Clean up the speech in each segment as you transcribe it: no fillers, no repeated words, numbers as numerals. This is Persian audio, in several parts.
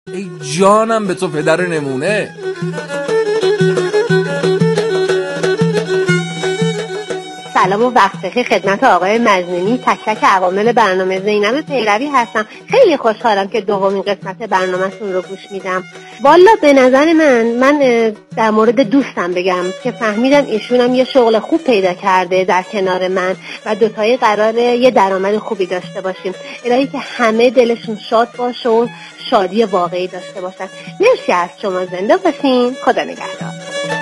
ای جانم به تو پدر نمونه. سلام و وقت بخیر خدمت آقای مجنونی، تک تک عوامل برنامه. زینب پیروی هستم. خیلی خوشحالم که دومین قسمت برنامه‌تون رو گوش میدم. والا به نظر من در مورد دوستم بگم که فهمیدم ایشونم یه شغل خوب پیدا کرده در کنار من و دوتایی قراره یه درآمد خوبی داشته باشیم. الهی که همه دلشون شاد باشه و شادی واقعی داشته باشن. مرسی از شما، زنده باشین. خدا نگهدار.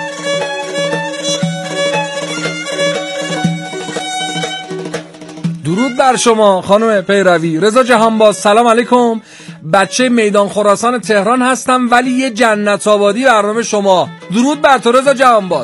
درود بر شما خانم پیروی. رضا جهانباز سلام علیکم. بچه میدان خراسان تهران هستم ولی یه جنت آبادی برنامه شما. درود بر تو رضا جهانباز.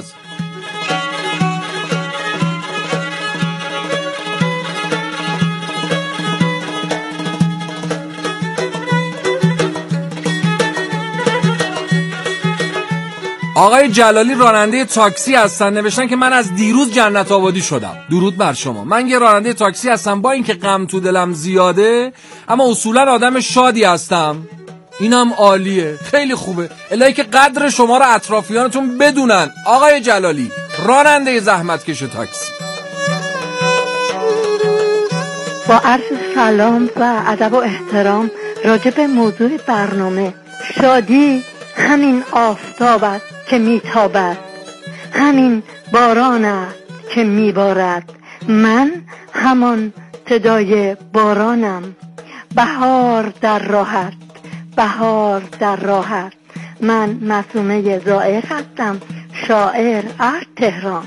آقای جلالی راننده تاکسی هستن، نوشتن که من از دیروز جنت آبادی شدم. درود بر شما. من یه راننده تاکسی هستم، با اینکه غم تو دلم زیاده اما اصولا آدم شادی هستم. اینم عالیه، خیلی خوبه. الهی که قدر شما رو اطرافیانتون بدونن. آقای جلالی راننده زحمتکش تاکسی. با عرض سلام و ادب و احترام راجع به موضوع برنامه، شادی همین آفتاب است که میتابد، همین باران است که میبارد. من همان صدای بارانم. بهار در راحت، بهار در راحت. من معصومه زائر هستم، شاعر از تهران.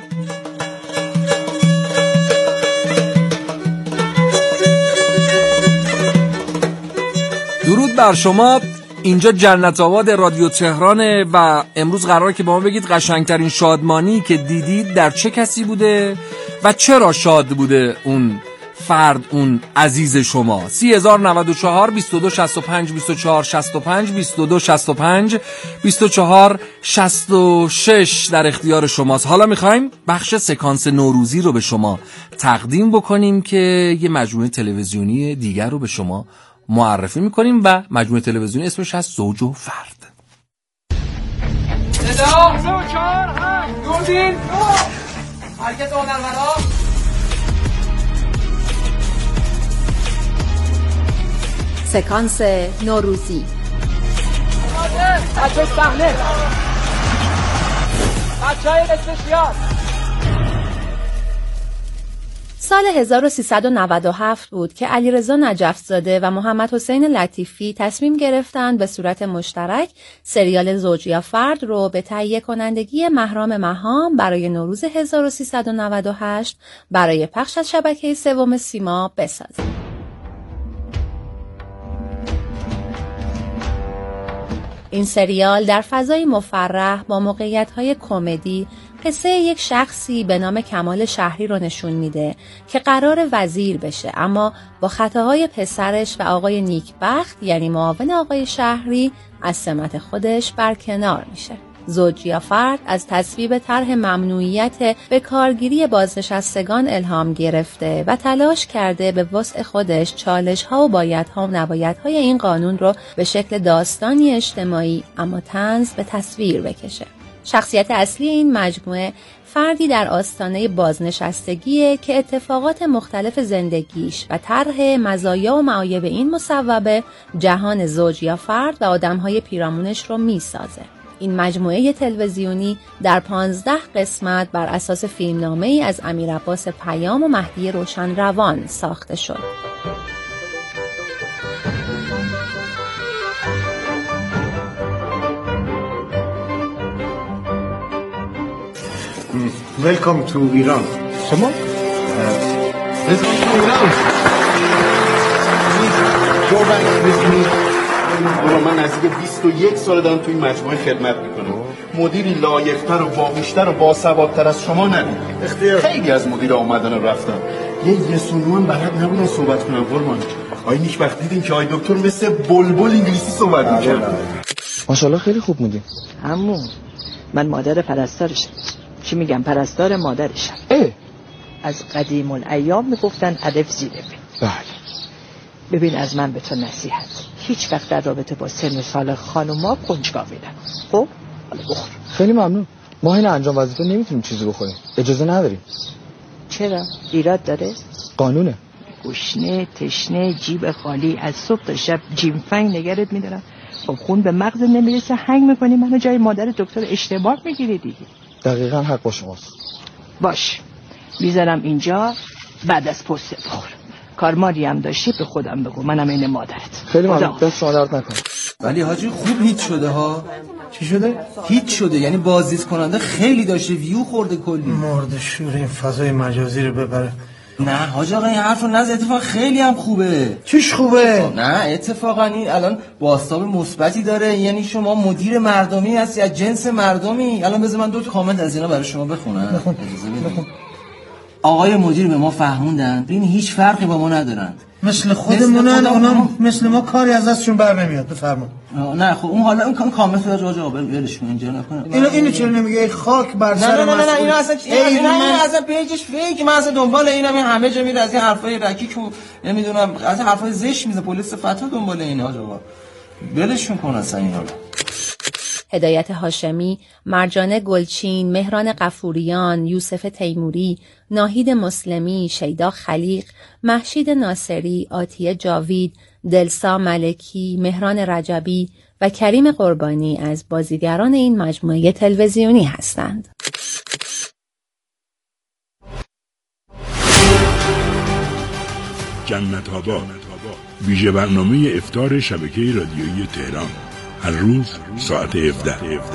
درود بر شما. اینجا جنت آباد رادیو تهرانه و امروز قراره که با ما بگید قشنگترین شادمانی که دیدید در چه کسی بوده و چرا شاد بوده اون فرد، اون عزیز شما. 3094 22 65 24 65 22 65 24 66 در اختیار شماست. حالا میخوایم بخش سکانس نوروزی رو به شما تقدیم بکنیم که یه مجموعه تلویزیونی دیگر رو به شما معرفی میکنیم و مجموعه تلویزیونی اسمش هست زوج و فرد. صدا 3 و 4 8 دوربین حرکت هنرورا. سکانس نوروزی. بچه صحنه، بچه‌های اسپشیال. سال 1397 بود که علیرضا نجف‌زاده و محمد حسین لطیفی تصمیم گرفتند به صورت مشترک سریال زوج یا فرد رو به تهیه کنندگی مهرام مهام برای نوروز 1398 برای پخش از شبکه سوم سیما بسازند. این سریال در فضای مفرح با موقعیت‌های کمدی قصه یک شخصی به نام کمال شهری رو نشون میده که قرار وزیر بشه اما با خطاهای پسرش و آقای نیکبخت یعنی معاون آقای شهری از سمت خودش برکنار میشه. زوج یا فرد از تصویب طرح ممنوعیت به کارگیری بازنشستگان الهام گرفته و تلاش کرده به وسع خودش چالش‌ها و بایدها و نبایدهای این قانون رو به شکل داستانی اجتماعی اما طنز به تصویر بکشه. شخصیت اصلی این مجموعه فردی در آستانه بازنشستگیه که اتفاقات مختلف زندگیش و طرح مزایا و معایب این مصوبه جهان زوج یا فرد و آدم‌های پیرامونش رو میسازه. این مجموعه تلویزیونی در 15 قسمت بر اساس فیلمنامه‌ای از امیرعباس پیام و مهدی روشنروان ساخته شد. Welcome to Iran. شما؟ Welcome to Iran. من نزدیک 21 سال دارم تو این مجموعه خدمت میکنم. مدیری لایق‌تر و باهوش‌تر و باسوادتر از شما ندید. خیلی از مدیر اومدن و رفتن. یه سونوان بلد نبودن صحبت کنن قربان. آقای نیکبخت دیدین که آقای دکتر مثل بلبل انگلیسی صحبت می‌کرد. ماشاءالله خیلی خوب بودین. عمو من مادر پرستارشم. چی میگم پرستار مادرشم. از قدیم الایام میگفتن الف زیر ب. بله. ببین از من به تو نصیحت، هیچ وقت در رابطه با سن و سال خانوما کنجکاو ندم. خب حالا بخور. خیلی ممنون. ما این انجام وظیفه نمیتونیم چیزی بخوریم، اجازه نداریم. چرا؟ ایراد داره؟ قانونه. گشنه تشنه جیب خالی از صبح تا شب جیمفنگ نگرت میدارم. خب خون به مغز نمیرسه هنگ میکنی منو جای مادر دکتر اشتباه میگیری دیگه. دقیقاً حق با شماست. باش میذارم اینجا، بعد از پست بخور. کارماری هم داشتی به خودم بگو، منم این مادرت. خیلی ممنون، دست شما درد نکنه. ولی حاجی خوب هیت شده ها. چی شده؟ هیت شده، یعنی بازدید کننده خیلی داشته، ویو خورده کلی. مرد شور این فضای مجازی رو ببره. نه حاج آقا این حرفو نزد، اتفاق خیلی هم خوبه. چیش خوبه؟ نه اتفاقا این الان بازتاب مثبتی داره، یعنی شما مدیر مردمی هستی، از جنس مردمی. الان بذار من 2 تا کامنت از اینا برای شما بخونم. بخون. آقای مدیر به ما فهموندن این هیچ فرقی با ما ندارند، مثل خودمونن، اونا مثل ما کاری از دستشون بر نمیاد. بفرمایید. نه خب اون حالا اون کامنت رو راجع آقا ولش کن اینجا نکنه. اینو چرا نمیگه؟ خاک بر سر من. نه اینا اصلا این اصلا پیجش فیک. من اصلا دنبال اینم، این همه جا میره از این حرفای رکیک و نمیدونم از این حرفای زشت میزه، پلیس فتا دنبال اینا. آقا ولشون کن اصلا اینا رو. هدایت هاشمی، مرجانه گلچین، مهران غفوریان، یوسف تیموری، ناهید مسلمی، شیدا خلیق، مهشید ناصری، آتیه جاوید، دلسا ملکی، مهران رجبی و کریم قربانی از بازیگران این مجموعه تلویزیونی هستند. جنت آباد، ویژه برنامه افطار شبکه رادیویی تهران، هر روز ساعت 17.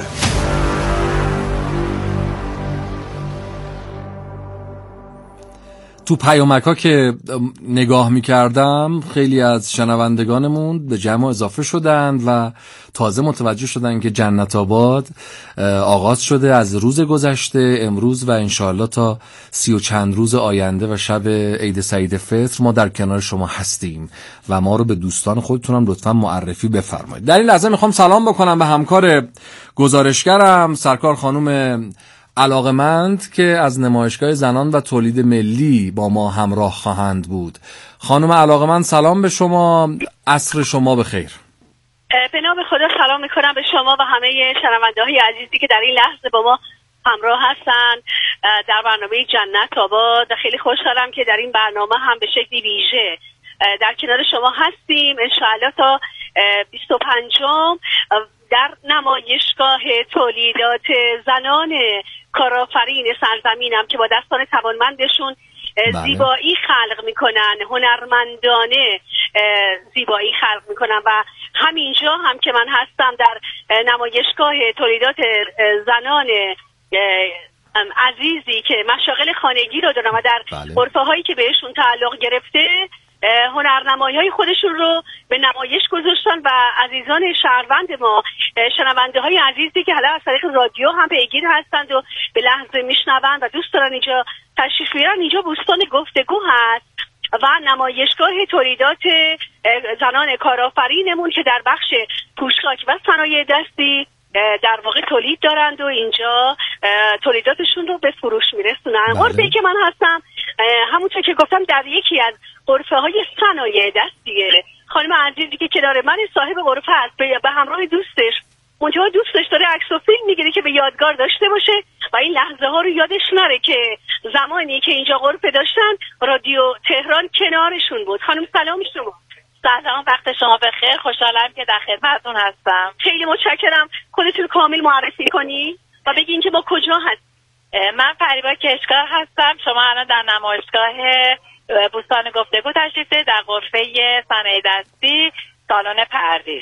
تو پیامک‌ها که نگاه می‌کردم خیلی از شنوندگانمون به جمع اضافه شدند و تازه متوجه شدند که جنت آباد آغاز شده از روز گذشته امروز و انشاءالله تا 30 و چند روز آینده و شب عید سعید فطر ما در کنار شما هستیم و ما رو به دوستان خودتونم لطفاً معرفی بفرمایید. در این لحظه میخوام سلام بکنم به همکار گزارشگرم سرکار خانم علاقمند که از نمایشگاه زنان و تولید ملی با ما همراه خواهند بود. خانم علاقمند سلام به شما، عصر شما بخیر. به نام خدا سلام میکنم به شما و همه شنونده‌های عزیزی که در این لحظه با ما همراه هستند در برنامه جنت آباد. خیلی خوشحالم که در این برنامه هم به شکلی ویژه در کنار شما هستیم. انشاءالله تا 25 در نمایشگاه تولیدات زنان کارآفرین سرزمینم که با دستان توانمندشون زیبایی خلق میکنن، هنرمندانه زیبایی خلق میکنن و همینجا هم که من هستم در نمایشگاه تولیدات زنان عزیزی که مشاغل خانگی رو دارم و در غرفه هایی که بهشون تعلق گرفته هنرنمایی‌های خودشون رو به نمایش گذاشتن و عزیزان شهروند ما، شنونده های عزیزی که حالا از طریق رادیو هم پیگیر هستند و به لحظه میشنوند و دوست دارن اینجا تشریف بیارن، اینجا بوستان گفتگو هست و نمایشگاه تولیدات زنان کارآفرینمون که در بخش پوشاک و صنایع دستی در واقع تولید دارند و اینجا تولیداتشون رو به فروش میرسونن. غرفه‌ای که من هستم همونطور که گفتم در یکی از غرفه های صنایع دستیه. خانم عزیزی که کنار من صاحب غرفه هست به همراه دوستش، منتها دوستش داره عکس و فیلم میگیره که به یادگار داشته باشه و این لحظه ها رو یادش نره که زمانی که اینجا غرفه داشتن رادیو تهران کنارشون بود. خانم سلام شما. سلام، وقت شما بخیر. خوشحالم که در خدمتتون هستم. خیلی متشکرم. خودتون کامل معرفی کنی و بگین که ما کجا هستیم. من فریبا کشکار هستم. شما الان در نمایشگاه بوستان گفتگو تشریف دارید در غرفه صنایع دستی سالن پردیس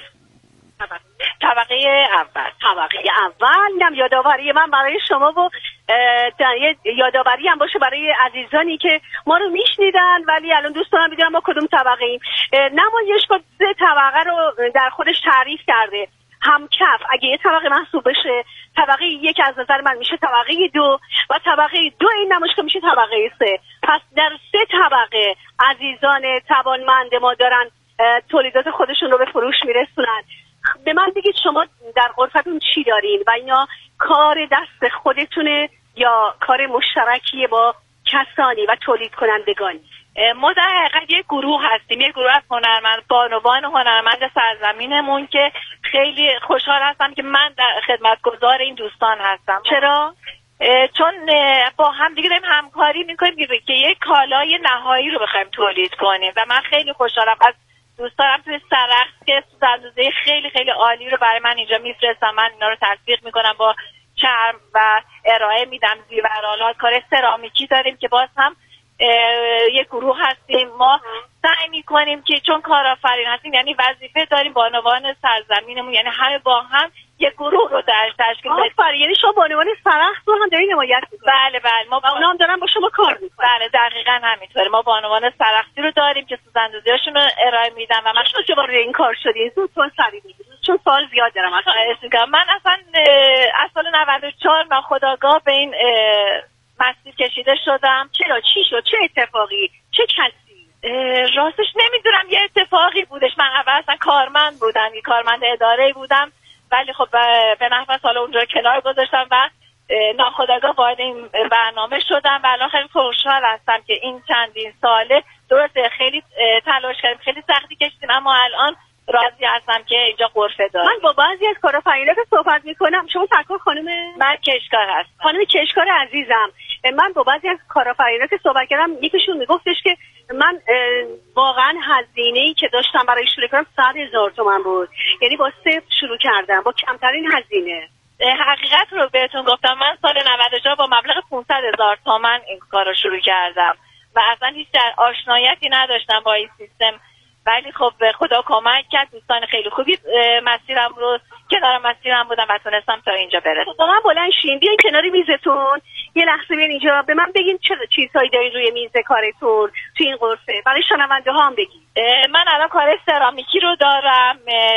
طبقه اول. اینم یادآوری من برای شما و یادآوری هم باشه برای عزیزانی که ما رو میشنیدن ولی الان دوست دارم بدونم ما کدوم طبقه ایم. نمایشگاه 3 طبقه رو در خودش تعریف کرده. همکف اگه یه طبقه محسوب بشه، طبقه 1 از نظر من میشه طبقه 2 و طبقه 2 این نمایشگاه میشه طبقه 3. پس در 3 طبقه عزیزان توانمند ما دارن تولیدات خودشون رو به فروش میرسونن. به من بگید شما در غرفتون چی دارین و اینا کار دست خودتونه یا کار مشترکی با کسانی و تولید کنندگانی؟ ما در حقیقت یک گروه هستیم، یک گروه از بانوان هنرمند سرزمینمون که خیلی خوشحال هستم که من در خدمتگزار این دوستان هستم. چرا؟ چون با هم دیگه داریم همکاری میکنیم که یک کالای نهایی رو بخوایم تولید کنیم و من خیلی خوشحالم از دوستانم توی سرخس که سوزندوزه خیلی خیلی عالی رو برای من اینجا میفرستم. من اینا رو تطبیق میکنم با چرم و ارائه میدم زیورالات. کار سرامیکی داریم که باز هم یک گروه هستیم. ما سعی میکنیم که چون کارآفرین هستیم، یعنی وظیفه داریم بانوان سرزمینمون، یعنی همه با هم یک گروه رو درش تشکیل بدیم. یعنی شما بانوان سرخس رو هم دارین حمایت میکنید؟ بله ما اونا هم دارن با شما کار میکنن؟ بله دقیقاً همینطوره. ما بانوان سرخسی رو داریم که سوزندوزی‌هاشون رو ارائه میدن و من چه وارد این کار شدین؟ زودتون سریع بگید چون سوال زیاد دارم. من اصلا از سال 94 ناخودآگاه به این مسیر کشیده شدم. چرا؟ چی شد؟ چه اتفاقی؟ چه کسی؟ راستش نمیدونم، یه اتفاقی بودش. من اول اصلا کارمند بودم، یه کارمند اداره بودم، ولی خب به نحو سال اونجا کنار گذاشتم و ناخودآگاه وارد این برنامه شدم و الان خیلی خوشحال هستم که این چندین ساله درسته خیلی تلاش کردیم، خیلی سختی کشیدیم، اما الان راضی هستم که اینجا غرفه دارم. من با بعضی از کارآفرینا که صحبت میکنم، شما سرکار خانم؟ من کشکار هستم. خانم کشکار عزیزم، من با بعضی از کارآفرینا که صحبت کردم، یکیشون میگفتش که من واقعا هزینه‌ای که داشتم برای شروع کردم 100,000 تومان بود، یعنی با صفر شروع کردم با کمترین هزینه. حقیقت رو بهتون گفتم، من سال 94 با مبلغ 500,000 تومان این کار رو شروع کردم و اصلا هیچ آشنایتی نداشتم با این سیستم، ولی خب خدا کمک کرد. دوستان خیلی خوبی مسیرم رو کنار مسیرم بودم و تونستم تا اینجا برسم. با من بلند شین، بیاین کنار میزتون یه لحظه، بیاین اینجا به من بگین چه چیزهایی دارین روی میز کارتون تو این غرفه، برای شنونده ها هم بگین. من الان کار سرامیکی رو دارم،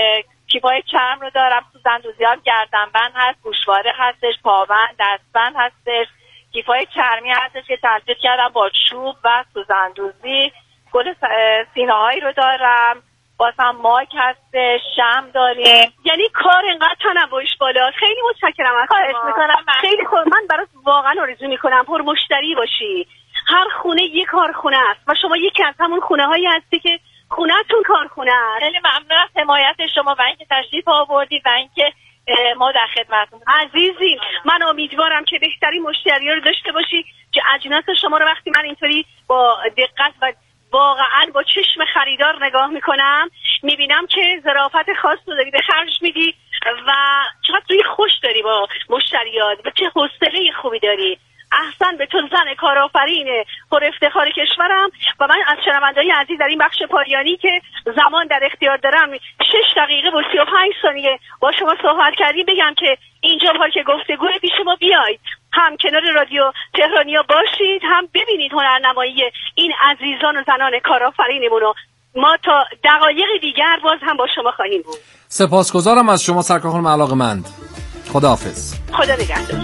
کیفای چرم رو دارم، سوزندوزیام گردنبند هست، گوشواره هستش، پابند، دستبند هستش، کیفای چرمی هستش که ترکیب کردم با چوب و سوزندوزی. گل سینه‌هایی رو دارم، بازم ماک هستش، شم داریم. یعنی کار اینقدر تنوعش بالا. خیلی متشکرم از شما. خیلی خوب. من برات واقعا آرزو میکنم پر مشتری باشی. هر خونه یک کارخونه است و شما یکی از همون خونه هایی هستی که خونه‌تون کارخونه است. خیلی ممنون از حمایت شما و اینکه تشریف آوردید و اینکه ما در خدمتتون. عزیزی، من امیدوارم که بهترین مشتری‌ها رو داشته باشی که اجناس شما رو وقتی من اینطوری با دقت و واقعا با چشم خریدار نگاه میکنم، میبینم که ظرافت خاص رو داری به خرج میدی و چقدر روی خوش داری با مشتریات و چه حوصله خوبی داری. احسن به تو زن کارآفرین پر افتخار کشورم. و من از شنونده‌های عزیز در این بخش پایانی که زمان در اختیار دارم 6 دقیقه و 35 ثانیه با شما صحبت کردیم بگم که اینجا حال که گفتگو پیش ما بیاید، هم کنار رادیو تهرانیا باشید، هم ببینید هنرنمایی این عزیزان و زنان کارآفرینمون رو. ما تا دقایق دیگر باز هم با شما خواهیم بود. سپاسگزارم از شما سرکار خانم علاقه‌مند. خداحافظ. خدا نگهدار.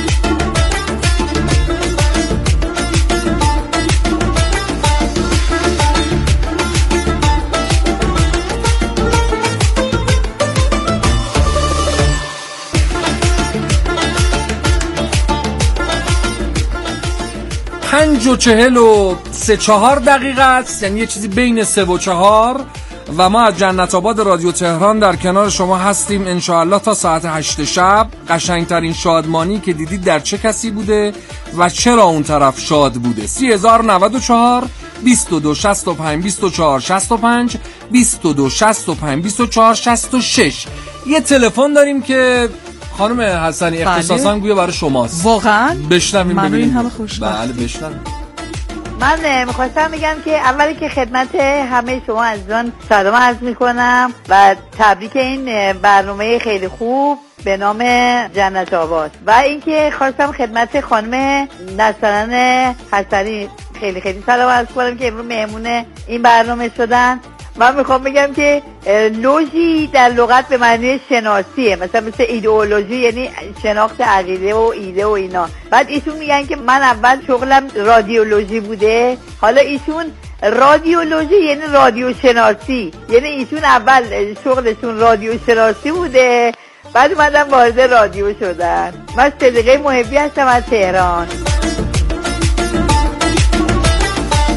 پنج و 43 دقیقه است، یعنی یه چیزی بین 3 و 4 و ما از جنت آباد رادیو تهران در کنار شما هستیم انشاءالله تا ساعت 8 شب. قشنگترین شادمانی که دیدید در چه کسی بوده و چرا اون طرف شاد بوده. 3094 22 65 24 65 22 65 24 66. یه تلفن داریم که خانم حسنی اختصاصا گویا برای شماست. واقعا بشنویم ببینیم. این همه خوشبخت. بله بشنویم. من میخواستم بگم که اولی که خدمت همه شما عزیزان سلام عرض میکنم و تبریک این برنامه خیلی خوب به نام جنت آباد. و اینکه خواستم خدمت خانم نصرن حسنی خیلی خیلی سلام عرض کنم که امروز مهمون این برنامه شدن. من میخوام بگم که لوژی در لغت به معنی شناسیه، مثلا مثل ایدئولوژی یعنی شناخت عقیده و ایده و اینا. بعد ایشون میگن که من اول شغلم رادیولوژی بوده، حالا ایشون رادیولوژی یعنی رادیو شناسی، یعنی ایشون اول شغلشون رادیو شناسی بوده بعد اومدن وارد رادیو شدن. من صدیقه محبی هستم از تهران.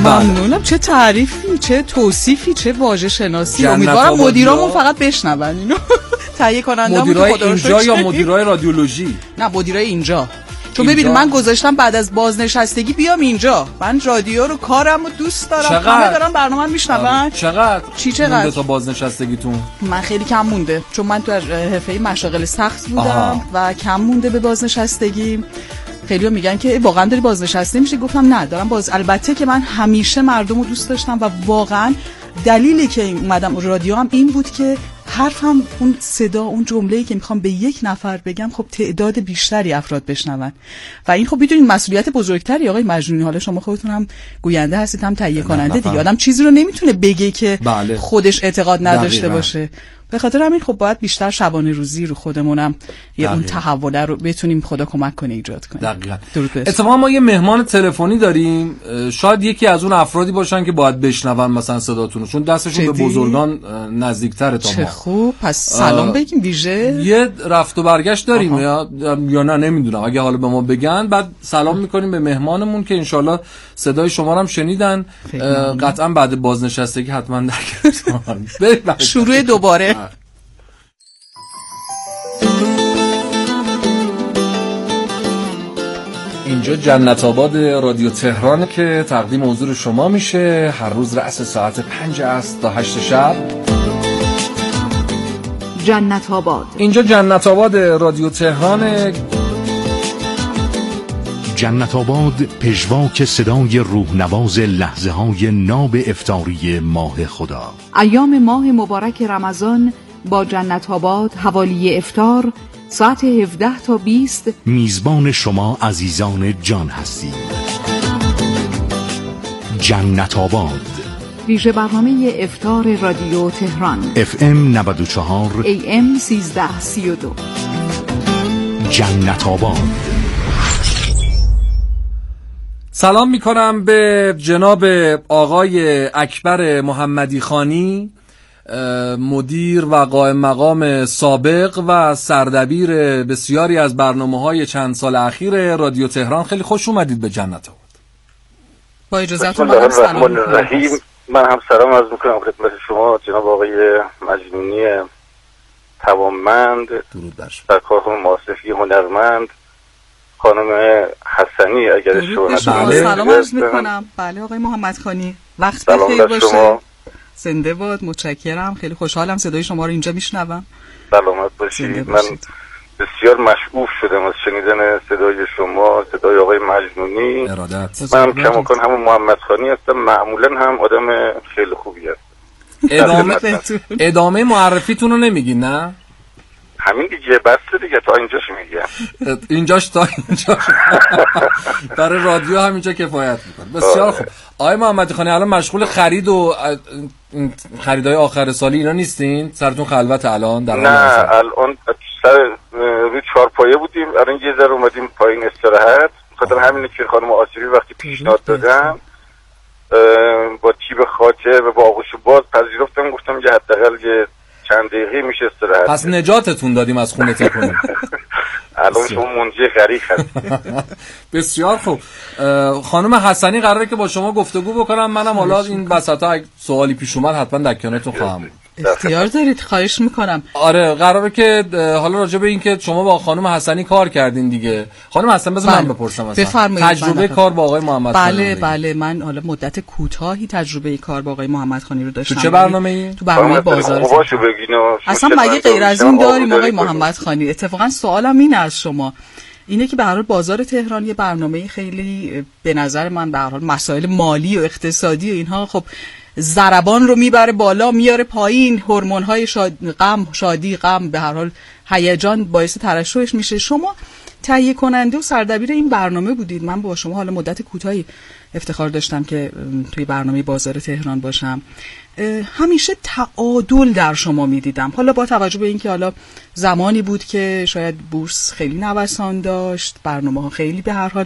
ممنونم. چه تعریفی، چه توصیفی، چه واژه شناسی. امیدوارم مدیرامون فقط بشنون اینو. تهیه کننده‌مون مدیرای اینجا یا مدیرای رادیولوژی؟ نه مدیرای اینجا. چون ببینید من گذاشتم بعد از بازنشستگی بیام اینجا. من رادیو رو کارم رو دوست دارم. همه دارن برنامه میشنون. چقدر مونده تا بازنشستگیتون؟ من خیلی کم مونده چون من تو حرفه مشاغل سخت بودم و کم مونده به بازنشستگی. خیلی‌ها میگن که واقعا داری بازنشسته میشی. گفتم نه دارم البته که من همیشه مردم رو دوست داشتم و واقعا دلیلی که اومدم رادیو هم این بود که حرفم، اون صدا، اون جمله‌ای که میخوام به یک نفر بگم خب تعداد بیشتری افراد بشنون و این خب میدونید مسئولیت بزرگتری. آقای مجنونی، حالا شما خودتون هم گوینده هستید هم تهیه کننده دیگه، آدم چیزی رو نمیتونه بگه که خودش اعتقاد نداشته باشه. به خاطر همین خب باید بیشتر شبانه روزی رو خودمونم یه اون تحول رو بتونیم خدا کمک کنه ایجاد کنیم. دقیقاً. اتفاقا ما یه مهمان تلفنی داریم، شاید یکی از اون افرادی باشن که باید بشنون مثلا صداتون، چون دستشون به بزرگان نزدیک‌تره تا ما. چه خوب. پس سلام بگیم ویژه. یه رفت و برگشت داریم یا نه نمیدونم، اگه حالا به ما بگن بعد سلام میکنیم به مهمانمون که انشالله صدای شما رو هم شنیدن. قطعا بعد بازنشستگی حتما درگیرتون. شروع دوباره. اینجا جنت آباد رادیو تهران که تقدیم حضور شما میشه هر روز رأس ساعت 5 است تا 8 شب. جنت آباد. اینجا جنت آباد رادیو تهران. جنت آباد پژواک صدای روحنواز لحظه های ناب افطاری ماه خدا. ایام ماه مبارک رمضان با جنت آباد حوالی افطار ساعت 17 تا 20 میزبان شما عزیزان جان هستیم. جنت آباد، ویژه برنامه افطار رادیو تهران FM 94 AM 1332. جنت آباد. سلام میکنم به جناب آقای اکبر محمدی خانی، مدیر و قائم مقام سابق و سردبیر بسیاری از برنامه‌های چند سال اخیر رادیو تهران. خیلی خوش اومدید به جنت آباد. با اجازهتون من سلام می‌کنم. من هم سلام عرض می‌کنم خدمت شما جناب آقای مجنونی توانمند، درود بر شما، در کارخانه مؤسسه‌ای هنرمند، خانم حسنی اگر شما سلام عرض می‌کنم. بله آقای محمد خانی، وقت بخیر باشه. زنده باد. متشکرم. خیلی خوشحالم صدای شما رو اینجا میشنوم. سلامت باشید. من بسیار مشغول شدم از شنیدن صدای شما، صدای آقای مجنونی. من کماکان همون محمد خانی هستم، معمولا هم آدم خیلی خوبی هستم. ادامه معرفیتون رو نمیگین نه؟ همین دیگه بسته دیگه، تا اینجاش میگم. اینجاش تا اینجاش. برای رادیو همینجا کفایت میکنه. بسیار خوب. آقای محمدی خانی الان مشغول خرید و خریدای آخر سالی اینا نیستین؟ سرتون خلوت الان در حال حاضر؟ نه الان سر روی چهارپایه بودیم، الان یه ذره اومدیم پایین استراحت. خاطر همینه که خانم آسیبی وقتی پیشنهاد دادن با تیب خاطر و با آغوش باز پذیرفتم، گفتم یه حداقل یه چند دقیقه میشه استراحت. پس نجاتتون دادیم از خونه تکونی. الان شما منجی غریق هستید. بسیار خوب. خانم حسنی قراره که با شما گفتگو بکنم. منم حالا این وسطا سوالی پیش اومد حتما در کنارتون خواهم بود. اختیار دارید، خواهش میکنم. آره قراره که حالا راجع به این که شما با خانم حسنی کار کردین دیگه. خانم حسنی بذار من بپرسم مثلا تجربه کار با آقای محمد خانی. بله من حالا مدت کوتاهی تجربه کار با آقای محمد خانی رو داشتم. تو چه برنامه‌ای؟ تو برنامه بازار. اصلا مگه غیر از این داریم آقای محمد خانی؟ اتفاقا سوالم اینه از شما، اینه که به هر حال بازار تهران یه برنامه خیلی به نظر من به هر حال مسائل مالی و اقتصادی و اینها خب ضربان رو میبره بالا میاره پایین، هورمون‌های شادی غم به هر حال هیجان باعث ترشحش میشه. شما تهیه کننده و سردبیر این برنامه بودید. من با شما حالا مدت کوتاهی افتخار داشتم که توی برنامه بازار تهران باشم. همیشه تعادل در شما میدیدم، حالا با توجه به اینکه حالا زمانی بود که شاید بورس خیلی نوسان داشت، برنامه‌ها خیلی به هر حال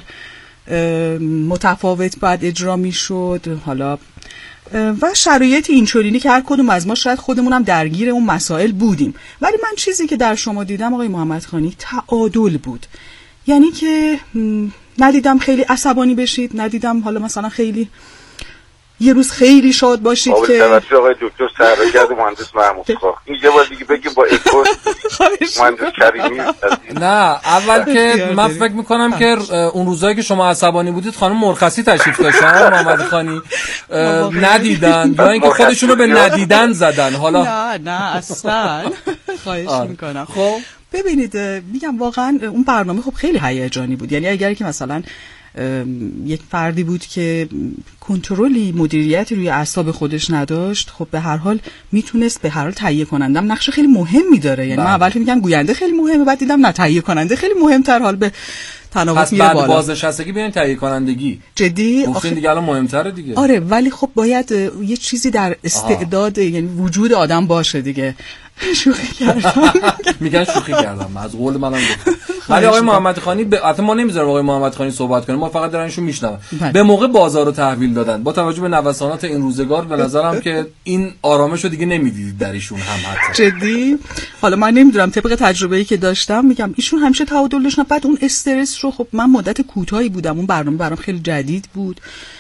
متفاوت بعد اجرا میشد، حالا و شرایط اینچنینی که هر کدوم از ما شاید خودمونم درگیر اون مسائل بودیم، ولی من چیزی که در شما دیدم آقای محمد خانی تعادل بود. یعنی که ندیدم خیلی عصبانی بشید، ندیدم حالا مثلا خیلی یه روز خیلی شاد باشید که توجه آقای دکتر سرگرد مهندس محمود خان این یه بار دیگه بگیم با اکوس مهندس کریمی. نه اول که من فکر میکنم که اون روزایی که شما عصبانی بودید خانم مرخصی تشریف داشتن محمد خانی ندیدن یا اینکه خودشون رو به ندیدن زدن. حالا نه اصلا خواهش میکنم. خب ببینید میگم واقعا اون برنامه خب خیلی هیجانی بود. یعنی اگر که مثلا یک فردی بود که کنترلی مدیریتی روی اعصاب خودش نداشت، خب به هر حال میتونست به هر حال تهیه کنندم نقش خیلی مهمی داره. یعنی من اول میگم گوینده خیلی مهمه، بعد دیدم نه تهیه کننده خیلی مهمتر، حال به تناوب میره بالا. بعد بازنشستگی بیاین تهیه کنندگی جدی گفتین دیگه الان مهمتره دیگه. آره ولی خب باید یه چیزی در استعداد یعنی وجود آدم باشه دیگه. شوخی کردم. میگن شوخی کردم، از قول منم گفتم. ولی آقای محمد خانی البته ما نمیذاریم آقای محمد خانی صحبت کنیم، ما فقط دارنشون میشنویم. به موقع بازار رو تحویل دادن با توجه به نوسانات این روزگار به نظرم که این آرامش رو دیگه نمیدید در ایشون هم حتی. جدی حالا من نمیدونم طبق تجربه‌ای که داشتم میگم ایشون همیشه تعادل داشتن. بعد اون استرس رو خب من مدت کوتاهی بودم، اون برنامه برام خیلی جدید بود.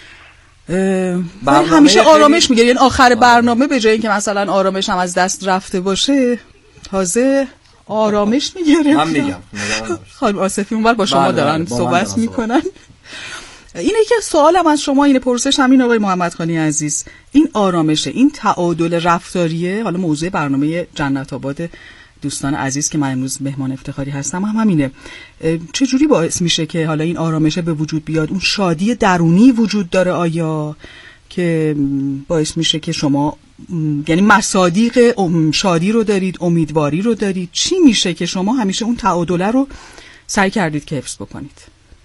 همیشه آرامش میگیره، یعنی آخر برنامه به جای اینکه مثلا آرامش هم از دست رفته باشه تازه آرامش میگیره. من میگم خانم آصفی اونور با شما دارن صحبت میکنن. اینه که سوالم از شما اینه، پرسش همین آقای محمد خانی عزیز، این آرامشه، این تعادل رفتاریه، حالا موضوع برنامه جنت آباد دوستان عزیز که من امروز مهمان افتخاری هستم هم همینه، چه جوری باعث میشه که حالا این آرامشه به وجود بیاد؟ اون شادی درونی وجود داره آیا که باعث میشه که شما یعنی مصادیق شادی رو دارید، امیدواری رو دارید؟ چی میشه که شما همیشه اون تعادله رو سعی کردید که حفظ بکنید؟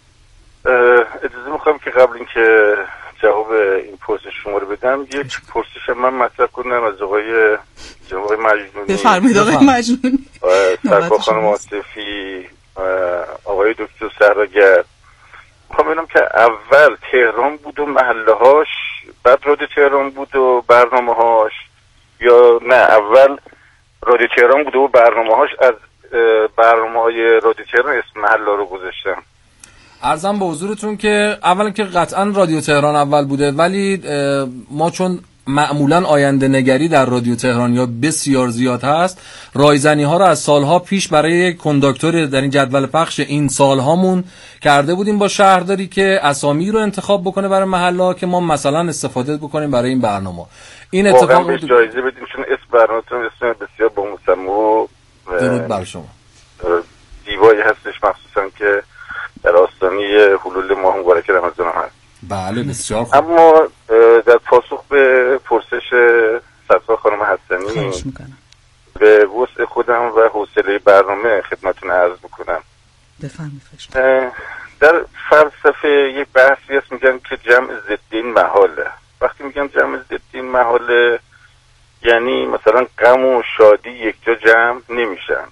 اجازه میخوام که قبل اینکه جواب این پرسش شما رو بدم یک پرسش من مطرح کنم از آقای مجنونی. بفرمایید آقای مجنونی. سرکار خانم آصفی، آقای دکتر سهرگرد، میخوام ببینم که اول تهران بود و محله هاش، بعد رادیو تهران بود و برنامه هاش، یا نه اول رادیو تهران بود و برنامه هاش از برنامه های رادیو تهران اسم محله رو گذاشتم؟ عرضم به حضورتون که اولا که قطعا رادیو تهران اول بوده، ولی ما چون معمولا آینده نگری در رادیو تهران یا بسیار زیاد هست، رایزنی ها رو از سالها پیش برای کنداکتور در این جدول پخش این سالهامون کرده بودیم با شهرداری که اسامی رو انتخاب بکنه برای محله که ما مثلا استفاده بکنیم برای این برنامه. این اتفاق واقعا جایزه بدیم چون اسم برنامه‌تون اسم بسیار با مسمو درود بر شما زیبایی هستش، مخصوصا که در آستانه حلول ماه مبارک رمضان هست. بله بسیار خوب. اما در پاسخ به پرسش سرکار خانم حسنی به وسع خودم و حوصله برنامه خدمتتون عرض میکنم. بفرمایید. در فلسفه یک بحثی هست میگن که جمع ضدین محاله. وقتی میگن جمع ضدین محاله یعنی مثلا غم و شادی یک جا جمع نمیشن.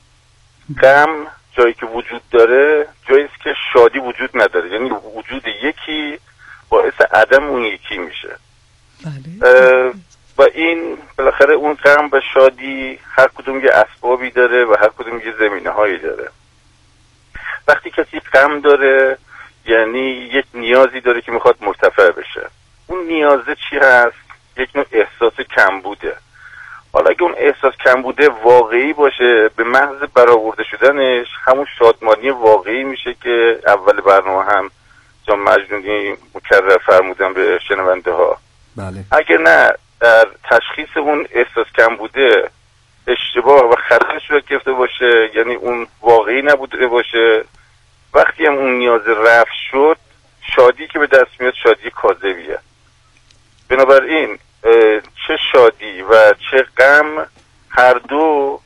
غم جایی که وجود داره جایی است که شادی وجود نداره، یعنی وجود یکی باعث عدم اون یکی میشه. بله. و این بالاخره اون غم و شادی هر کدوم یه اسبابی داره و هر کدوم یه زمینه هایی داره. وقتی کسی غم داره یعنی یک نیازی داره که میخواد مرتفع بشه. اون نیازه چی هست؟ یک نوع احساس کمبوده. حالا اگه اون احساس کمبوده واقعی باشه، به محض برآورده شدنش همون شادمانی واقعی میشه که اول برنامه هم جان مجنونی مکرر فرمودن به شنونده ها. بله. اگه نه در تشخیص اون احساس کمبوده اشتباه و خطا صورت گرفته باشه، یعنی اون واقعی نبوده باشه، وقتی هم اون نیاز رفع شد شادی که به دست میاد شادی کاذبیه. بنابراین چه شادی و چه غم هر دو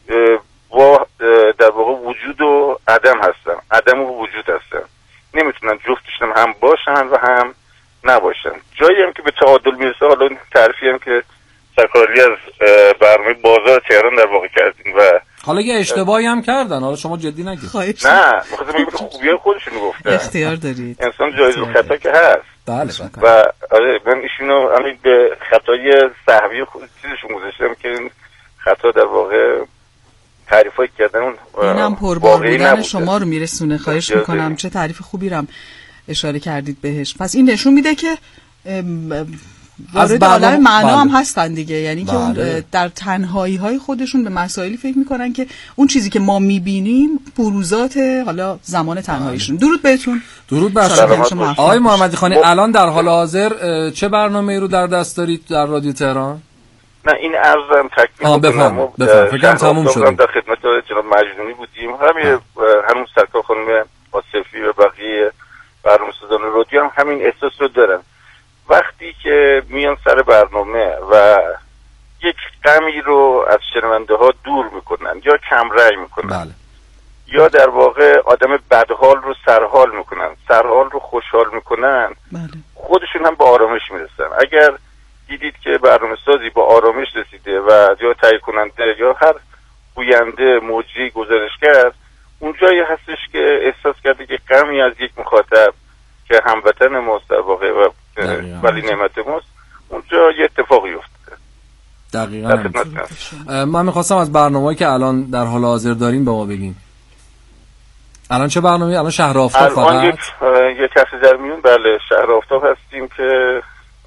در واقع وجود و عدم هستن، عدم و وجود هستن، نمیتونن جفتشون هم باشن و هم نباشن. جایی هم که به تعادل میرسه، حالا تعریفی هم که سرکاری از برنامه بازار تهران در واقع کردین و حالا یه اشتباهی هم کردن، حالا شما جدی نگید. نه میخواستم بگم خوبیای خودشون گفتن، اختیار دارید، انسان جایز خطا که هست. بله. و آره من ایشونو همین به خطای سهوی چیزشون گذاشتم که این خطا در واقع تعریفایی کردن اون اینم پربار بودن شما رو میرسونه. خواهش میکنم، چه تعریف خوبی رم اشاره کردید بهش. پس این نشون میده که وارد عالم معنا هم هستن دیگه، یعنی که اون در تنهایی های خودشون به مسائلی فکر میکنن که اون چیزی که ما میبینیم بروزات حالا زمان تنهاییشون. درود بهتون. درود بر شما. آقای محمدی خانی، الان در حال حاضر چه برنامه‌ای رو در دست دارید در رادیو تهران؟ نه این عرضم تکمیل بفهم فکرم تموم شد. در خدمت جناب مجنونی بودیم، همون سرکار خانم آصفی و بقیه برنامه‌سازان رادیو هم همین احساس رو دارن. وقتی که میان سر برنامه و یک غمی رو از شنونده ها دور میکنن یا کم رأی میکنن، یا در واقع آدم بدحال رو سرحال میکنن، سرحال رو خوشحال میکنن، خودشون هم به آرامش میرسن. اگر دیدید که برنامه سازی با آرامش رسیده و یا تهیه کننده یا هر گوینده موجی گزارش کرد، اونجایی هستش که احساس کرده که غمی از یک مخاطب که هموطن ماست در واقع و ولی نعمت ماست، اونجا یه اتفاقی افتاده. دقیقاً. من میخواستم از برنامه‌ای که الان در حال حاضر داریم به ما بگین. الان چه برنامه‌ای؟ الان شهر آفتاب فقط؟ الان یک کسی در میون، بله شهر آفتاب هستیم که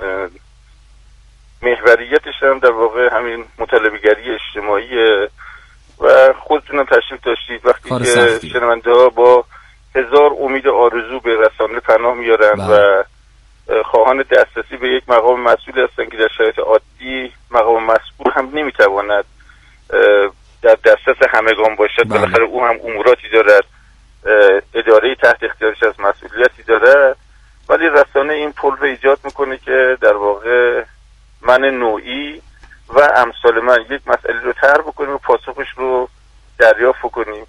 محوریتش هم در واقع همین مطالبه‌گری اجتماعیه و خودتونم تشریف داشتید وقتی که شنونده ها با هزار امید آرزو به رسانه پناه میارن و خواهان دسترسی به یک مقام مسئول هستن که در شرایط عادی مقام مسئول هم نمیتواند در دسترس همگان باشد. بالاخره او هم اموراتی دارد، اداره تحت اختیارش از مسئولیتی دارد، ولی رسانه این پل رو ایجاد میکنه که در واقع من نوعی و امثال من یک مسئله رو طرح بکنیم و پاسخش رو دریافت کنیم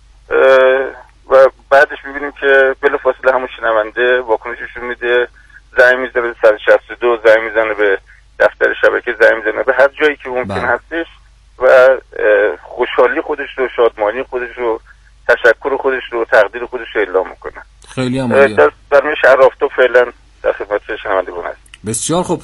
و بعدش میبینیم که بلافاصله همون شنونده واکنششون میده، زنگ میزنه به 162، زنگ میزنه به دفتر شبکه، زنگ میزنه به هر جایی که ممکن هستش و خوشحالی خودش رو، شادمانی خودش رو، تشکر خودش رو، تقدیر خودش رو اعلام میکنه. خیلی عالیه. در شهر آفتاب فعلا در خدمت شنوندگان هست. بسیار خوب.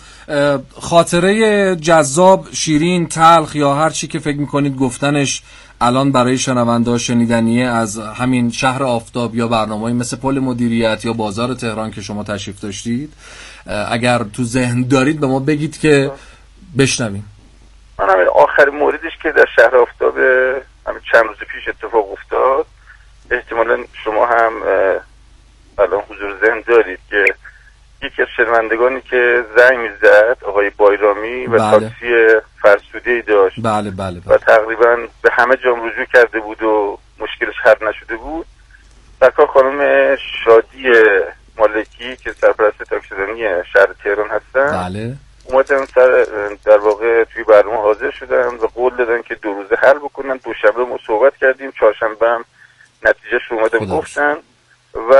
خاطره جذاب، شیرین، تلخ یا هر چی که فکر میکنید گفتنش الان برای شنونده ها شنیدنیه از همین شهر آفتاب یا برنامه‌ای مثل پل مدیریت یا بازار تهران که شما تشریف داشتید، اگر تو ذهن دارید به ما بگید که بشنویم. من همین آخرین موردش که در شهر آفتاب همین چند روز پیش اتفاق افتاد، احتمالاً شما هم الان حضور ذهن دارید که یکی از شنوندگانی که زنگ میزد آقای بایرامی و تاکسی فرسوده‌ای داشت و تقریبا به همه جام رجوع کرده بود و مشکلش حل نشده بود، سرکار خانم شادی مالکی که سرپرست تاکسیدانی شهر تهران هستن اومدن در واقع توی برنامه حاضر شدن و قول دادن که 2 روزه حل بکنن. دوشنبه ما صحبت کردیم، چهارشنبه هم نتیجهش رو اومدن گفتن و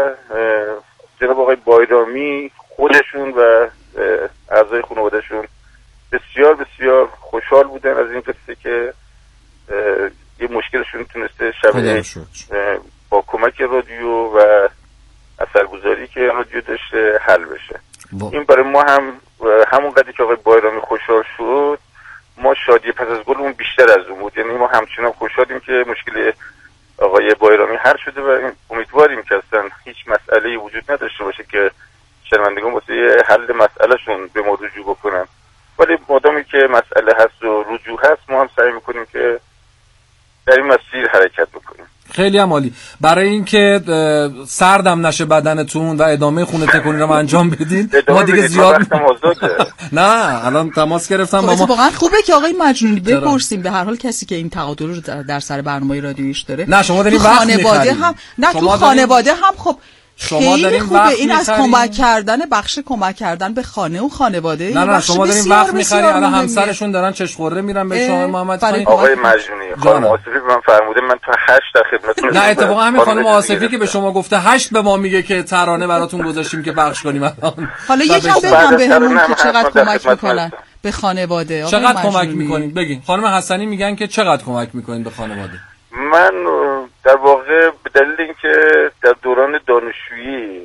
جناب آقای بایرامی خودشون و اعضای خانواده‌شون بسیار بسیار خوشحال بودن از این قصه که یه مشکلشون تونسته شبیه با کمک رادیو و اثرگذاری که رادیو داشته حل بشه. این برای ما هم همون قدری که آقای بایرامی خوشحال شد، ما شادی پس از گلمون بیشتر از اون بود. یعنی ما همچنان خوشحالیم که مشکل آقای بایرامی حل شده و امیدواریم که اصلا هیچ مسئله‌ای وجود نداشته باشه که شنوندگان واسه حل مسئلهشون به ما رجوع بکنن. ولی مادامی که مسئله هست و رجوع هست، ما هم سعی میکنیم که در این مسیر حرکت بکنیم. خیلی هم عالی. برای اینکه سردم نشه بدنتون و ادامه خونه تکونی رو انجام بدین، ما دیگه زیاد نه الان تماس گرفتم با ما. واقعا خوبه که آقای مجنونی بپرسیم، به هر حال کسی که این تعادل رو در سر برنامه رادیویش داره. نه شما دارین وقت خانواده هم نه تو خانواده هم خب خیلی خوبه این از کمک کردن، بخش کمک کردن به خانه و خانواده. نه شما دارین وقت می‌خرید، الان همسرشون دارن چشخوره میرن به شما محمد خانی. آقای مجنونی خانم آصفی به من فرموده من تا 8 در خدمتتون. نه اتفاقا همین خانم آصفی که به شما گفته 8 به ما میگه که ترانه براتون گذاشتیم که پخش کنیم الان. حالا یکم بگم بهمون که چقدر کمک میکنن به خانواده. چقدر کمک میکنین بگین. خانم حسنی میگن که چقدر کمک میکنین به خانواده. من در واقع به دلیل اینکه در دوران دانشجویی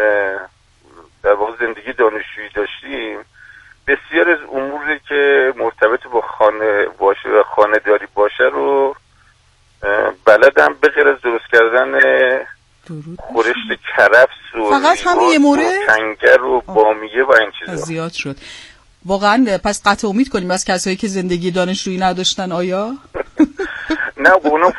در واقع زندگی دانشجویی داشتیم، بسیار از اموری که مرتبط با خانه باشه و خانه داری باشه رو بلدم، به غیر از درست کردن خورشت کرفس و فقط همین یه مورد کنگر و بامیه و این چیزا زیاد شد واقعا. پس قطع امید کنیم از کسایی که زندگی دانشجویی نداشتن. آیا نه با اونا